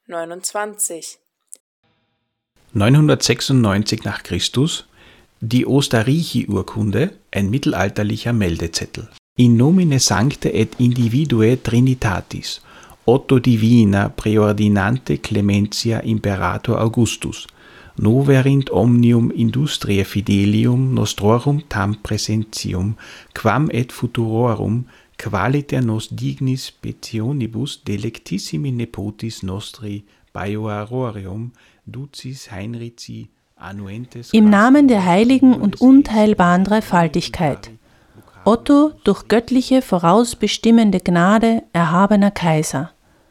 29. 996 nach Christus die Osterrichi-Urkunde, ein mittelalterlicher Meldezettel. In nomine sancte et individue Trinitatis, Otto Divina Preordinante Clementia Imperator Augustus, noverint omnium industriae fidelium nostrorum tam presentium, quam et futurorum qualiter nos dignis petionibus delectissimi nepotis nostri Baioarorium ducis Heinrici annuentes. Im Namen der heiligen und unteilbaren Dreifaltigkeit. Otto, durch göttliche vorausbestimmende Gnade erhabener Kaiser.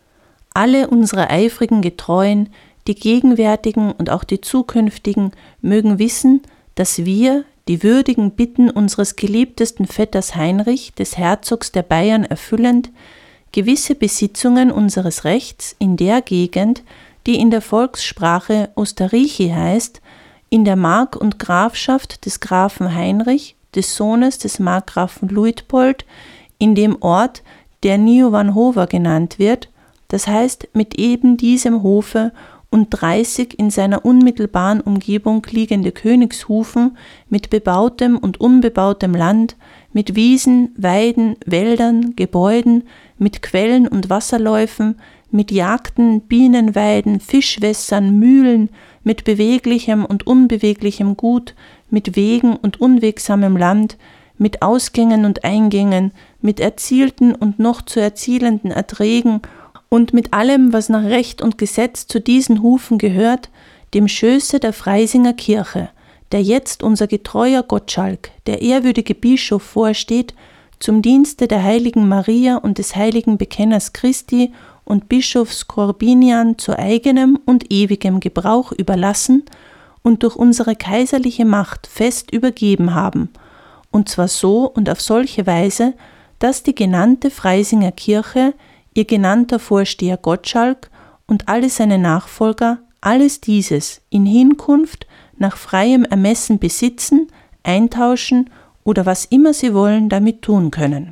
Alle unsere eifrigen Getreuen, die gegenwärtigen und auch die zukünftigen, mögen wissen, dass wir, die würdigen Bitten unseres geliebtesten Vetters Heinrich, des Herzogs der Bayern erfüllend, gewisse Besitzungen unseres Rechts in der Gegend, die in der Volkssprache Osterrichi heißt, in der Mark und Grafschaft des Grafen Heinrich, des Sohnes des Markgrafen Luitpold, in dem Ort, der Nieuwanhover genannt wird, das heißt mit eben diesem Hofe und 30 in seiner unmittelbaren Umgebung liegende Königshufen mit bebautem und unbebautem Land, mit Wiesen, Weiden, Wäldern, Gebäuden, mit Quellen und Wasserläufen, mit Jagden, Bienenweiden, Fischwässern, Mühlen, mit beweglichem und unbeweglichem Gut, mit Wegen und unwegsamem Land, mit Ausgängen und Eingängen, mit erzielten und noch zu erzielenden Erträgen und mit allem, was nach Recht und Gesetz zu diesen Hufen gehört, dem Schöße der Freisinger Kirche, der jetzt unser getreuer Gottschalk, der ehrwürdige Bischof, vorsteht, zum Dienste der heiligen Maria und des heiligen Bekenners Christi und Bischofs Corbinian zu eigenem und ewigem Gebrauch überlassen und durch unsere kaiserliche Macht fest übergeben haben, und zwar so und auf solche Weise, dass die genannte Freisinger Kirche, ihr genannter Vorsteher Gottschalk und alle seine Nachfolger alles dieses in Hinkunft nach freiem Ermessen besitzen, eintauschen oder was immer sie wollen damit tun können.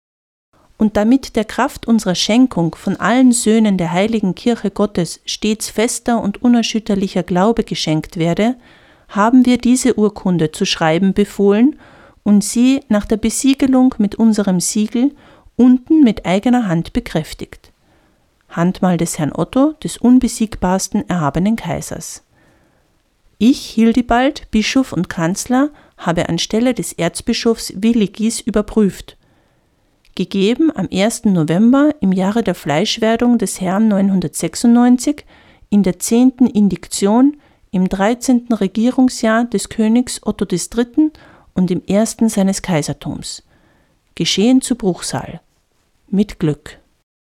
Und damit der Kraft unserer Schenkung von allen Söhnen der heiligen Kirche Gottes stets fester und unerschütterlicher Glaube geschenkt werde, haben wir diese Urkunde zu schreiben befohlen und sie nach der Besiegelung mit unserem Siegel unten mit eigener Hand bekräftigt. Handmal des Herrn Otto, des unbesiegbarsten erhabenen Kaisers. Ich, Hildibald, Bischof und Kanzler, habe anstelle des Erzbischofs Willigis überprüft. Gegeben am 1. November im Jahre der Fleischwerdung des Herrn 996, in der 10. Indiktion, im 13. Regierungsjahr des Königs Otto III. Und im 1. seines Kaisertums. Geschehen zu Bruchsal. Mit Glück.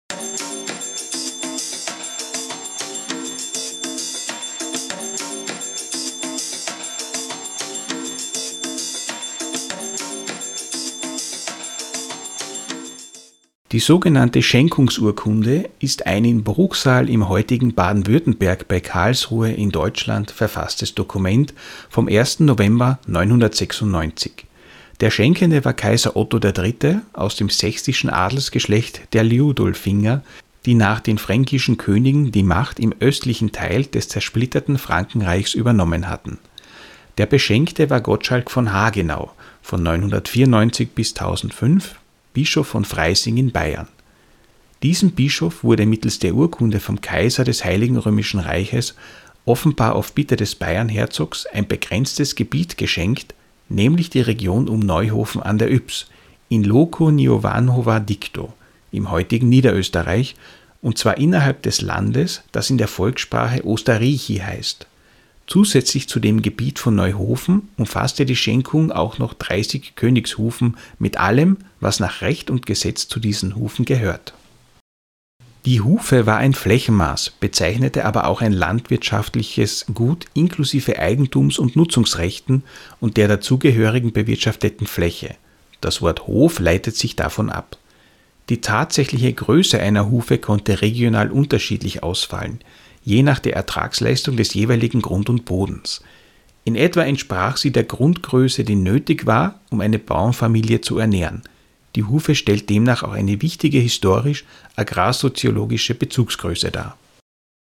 Die sogenannte Schenkungsurkunde ist ein in Bruchsal im heutigen Baden-Württemberg bei Karlsruhe in Deutschland verfasstes Dokument vom 1. November 996. Der Schenkende war Kaiser Otto III. Aus dem sächsischen Adelsgeschlecht der Liudolfinger, die nach den fränkischen Königen die Macht im östlichen Teil des zersplitterten Frankenreichs übernommen hatten. Der Beschenkte war Gottschalk von Hagenau von 994 bis 1005, Bischof von Freising in Bayern. Diesem Bischof wurde mittels der Urkunde vom Kaiser des Heiligen Römischen Reiches offenbar auf Bitte des Bayernherzogs ein begrenztes Gebiet geschenkt, nämlich die Region um Neuhofen an der Ybbs, in loco Nieuwanhovar dicto, im heutigen Niederösterreich, und zwar innerhalb des Landes, das in der Volkssprache Osterrichi heißt. Zusätzlich zu dem Gebiet von Neuhofen umfasste die Schenkung auch noch 30 Königshufen mit allem, was nach Recht und Gesetz zu diesen Hufen gehört. Die Hufe war ein Flächenmaß, bezeichnete aber auch ein landwirtschaftliches Gut inklusive Eigentums- und Nutzungsrechten und der dazugehörigen bewirtschafteten Fläche. Das Wort Hof leitet sich davon ab. Die tatsächliche Größe einer Hufe konnte regional unterschiedlich ausfallen, je nach der Ertragsleistung des jeweiligen Grund und Bodens. In etwa entsprach sie der Grundgröße, die nötig war, um eine Bauernfamilie zu ernähren. Die Hufe stellt demnach auch eine wichtige historisch-agrarsoziologische Bezugsgröße dar.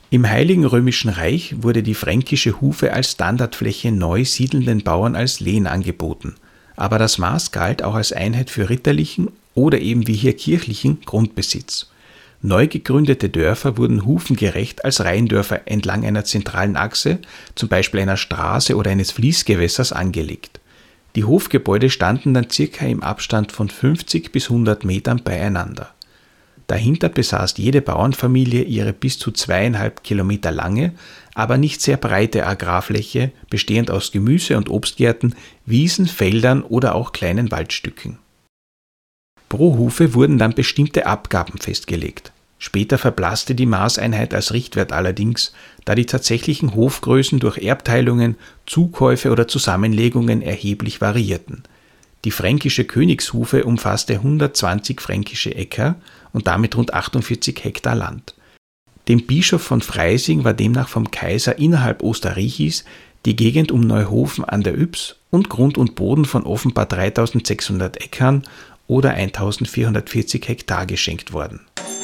Im Heiligen Römischen Reich wurde die fränkische Hufe als Standardfläche neu siedelnden Bauern als Lehen angeboten, aber das Maß galt auch als Einheit für ritterlichen oder eben wie hier kirchlichen Grundbesitz. Neu gegründete Dörfer wurden hufengerecht als Reihendörfer entlang einer zentralen Achse, zum Beispiel einer Straße oder eines Fließgewässers, angelegt. Die Hofgebäude standen dann circa im Abstand von 50 bis 100 Metern beieinander. Dahinter besaß jede Bauernfamilie ihre bis zu 2,5 Kilometer lange, aber nicht sehr breite Agrarfläche, bestehend aus Gemüse- und Obstgärten, Wiesen, Feldern oder auch kleinen Waldstücken. Pro Hufe wurden dann bestimmte Abgaben festgelegt. Später verblasste die Maßeinheit als Richtwert allerdings, da die tatsächlichen Hofgrößen durch Erbteilungen, Zukäufe oder Zusammenlegungen erheblich variierten. Die fränkische Königshufe umfasste 120 fränkische Äcker und damit rund 48 Hektar Land. Dem Bischof von Freising war demnach vom Kaiser innerhalb Osterrichis die Gegend um Neuhofen an der Ybbs und Grund und Boden von offenbar 3600 Äckern oder 1440 Hektar geschenkt worden.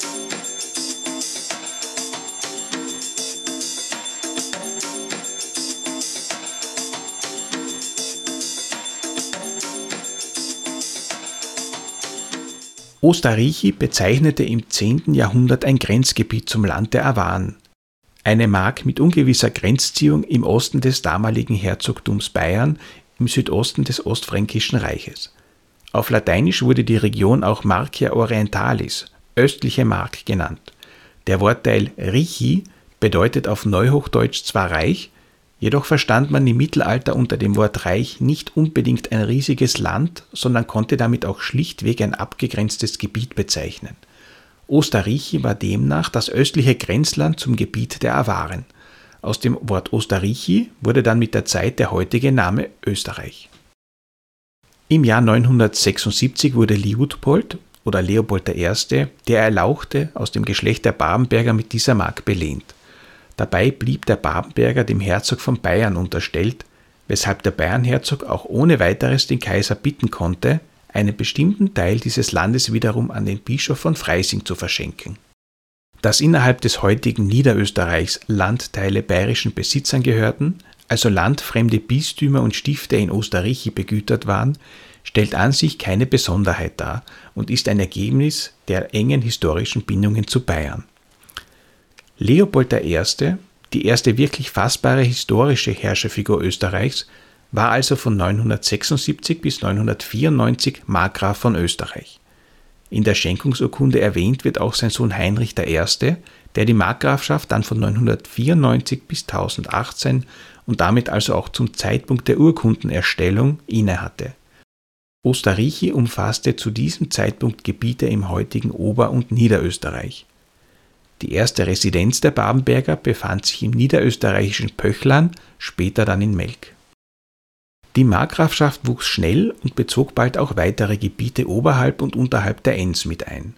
Osterrichi bezeichnete im 10. Jahrhundert ein Grenzgebiet zum Land der Awaren. Eine Mark mit ungewisser Grenzziehung im Osten des damaligen Herzogtums Bayern, im Südosten des Ostfränkischen Reiches. Auf Lateinisch wurde die Region auch Marcia Orientalis, östliche Mark, genannt. Der Wortteil Richi bedeutet auf Neuhochdeutsch zwar Reich, jedoch verstand man im Mittelalter unter dem Wort Reich nicht unbedingt ein riesiges Land, sondern konnte damit auch schlichtweg ein abgegrenztes Gebiet bezeichnen. Osterrichi war demnach das östliche Grenzland zum Gebiet der Awaren. Aus dem Wort Osterrichi wurde dann mit der Zeit der heutige Name Österreich. Im Jahr 976 wurde Liutpold oder Leopold I., der Erlauchte aus dem Geschlecht der Babenberger, mit dieser Mark belehnt. Dabei blieb der Babenberger dem Herzog von Bayern unterstellt, weshalb der Bayernherzog auch ohne weiteres den Kaiser bitten konnte, einen bestimmten Teil dieses Landes wiederum an den Bischof von Freising zu verschenken. Dass innerhalb des heutigen Niederösterreichs Landteile bayerischen Besitzern gehörten, also landfremde Bistümer und Stifte in Osterrichi begütert waren, stellt an sich keine Besonderheit dar und ist ein Ergebnis der engen historischen Bindungen zu Bayern. Leopold I., die erste wirklich fassbare historische Herrscherfigur Österreichs, war also von 976 bis 994 Markgraf von Österreich. In der Schenkungsurkunde erwähnt wird auch sein Sohn Heinrich I., der die Markgrafschaft dann von 994 bis 1018 und damit also auch zum Zeitpunkt der Urkundenerstellung innehatte. Osterrichi umfasste zu diesem Zeitpunkt Gebiete im heutigen Ober- und Niederösterreich. Die erste Residenz der Babenberger befand sich im niederösterreichischen Pöchlern, später dann in Melk. Die Markgrafschaft wuchs schnell und bezog bald auch weitere Gebiete oberhalb und unterhalb der Enns mit ein.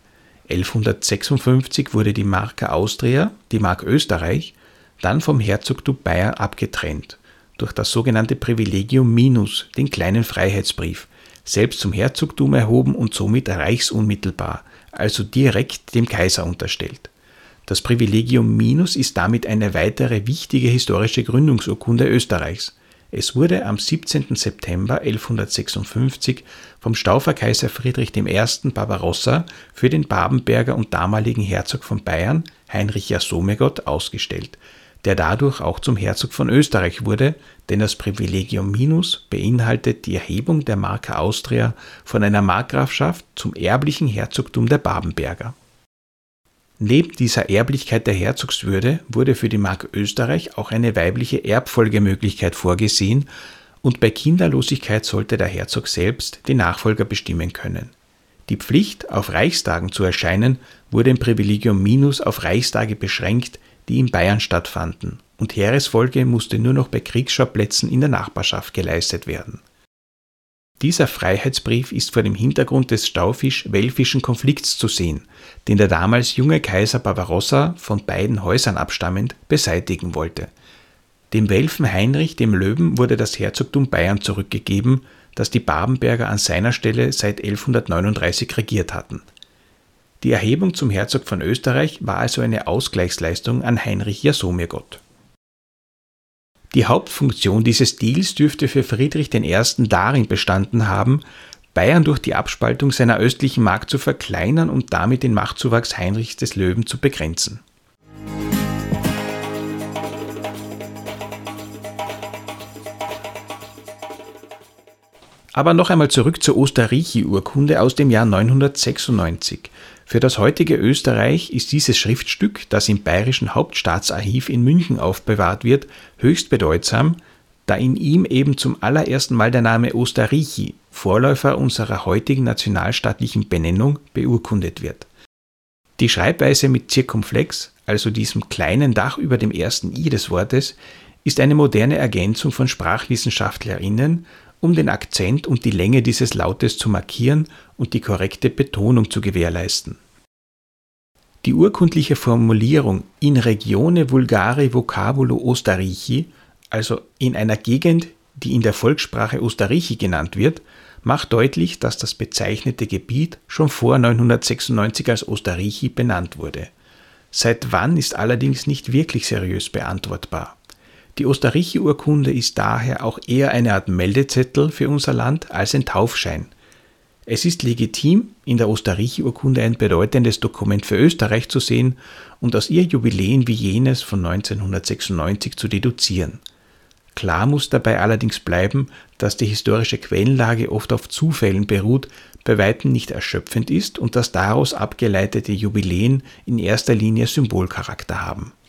1156 wurde die Marca Austria, die Mark Österreich, dann vom Herzogtum Bayern abgetrennt, durch das sogenannte Privilegium Minus, den kleinen Freiheitsbrief, selbst zum Herzogtum erhoben und somit reichsunmittelbar, also direkt dem Kaiser unterstellt. Das Privilegium Minus ist damit eine weitere wichtige historische Gründungsurkunde Österreichs. Es wurde am 17. September 1156 vom Stauferkaiser Friedrich I. Barbarossa für den Babenberger und damaligen Herzog von Bayern, Heinrich Jasomirgott, ausgestellt, der dadurch auch zum Herzog von Österreich wurde, denn das Privilegium Minus beinhaltet die Erhebung der Marca Austria von einer Markgrafschaft zum erblichen Herzogtum der Babenberger. Neben dieser Erblichkeit der Herzogswürde wurde für die Mark Österreich auch eine weibliche Erbfolgemöglichkeit vorgesehen und bei Kinderlosigkeit sollte der Herzog selbst den Nachfolger bestimmen können. Die Pflicht, auf Reichstagen zu erscheinen, wurde im Privilegium Minus auf Reichstage beschränkt, die in Bayern stattfanden, und Heeresfolge musste nur noch bei Kriegsschauplätzen in der Nachbarschaft geleistet werden. Dieser Freiheitsbrief ist vor dem Hintergrund des staufisch-welfischen Konflikts zu sehen, den der damals junge Kaiser Barbarossa, von beiden Häusern abstammend, beseitigen wollte. Dem Welfen Heinrich dem Löwen wurde das Herzogtum Bayern zurückgegeben, das die Babenberger an seiner Stelle seit 1139 regiert hatten. Die Erhebung zum Herzog von Österreich war also eine Ausgleichsleistung an Heinrich Jasomirgott. Die Hauptfunktion dieses Deals dürfte für Friedrich I. darin bestanden haben, Bayern durch die Abspaltung seiner östlichen Mark zu verkleinern und damit den Machtzuwachs Heinrichs des Löwen zu begrenzen. Aber noch einmal zurück zur Osterrichi-Urkunde aus dem Jahr 996. Für das heutige Österreich ist dieses Schriftstück, das im Bayerischen Hauptstaatsarchiv in München aufbewahrt wird, höchst bedeutsam, da in ihm eben zum allerersten Mal der Name Osterrichi, Vorläufer unserer heutigen nationalstaatlichen Benennung, beurkundet wird. Die Schreibweise mit Zirkumflex, also diesem kleinen Dach über dem ersten I des Wortes, ist eine moderne Ergänzung von SprachwissenschaftlerInnen, um den Akzent und die Länge dieses Lautes zu markieren und die korrekte Betonung zu gewährleisten. Die urkundliche Formulierung in regione vulgari vocabulo Osterrichi, also in einer Gegend, die in der Volkssprache Osterrichi genannt wird, macht deutlich, dass das bezeichnete Gebiet schon vor 996 als Osterrichi benannt wurde. Seit wann ist allerdings nicht wirklich seriös beantwortbar. Die Osterrichi-Urkunde ist daher auch eher eine Art Meldezettel für unser Land als ein Taufschein. Es ist legitim, in der Osterrichi-Urkunde ein bedeutendes Dokument für Österreich zu sehen und aus ihr Jubiläen wie jenes von 1996 zu deduzieren. Klar muss dabei allerdings bleiben, dass die historische Quellenlage oft auf Zufällen beruht, bei weitem nicht erschöpfend ist und dass daraus abgeleitete Jubiläen in erster Linie Symbolcharakter haben.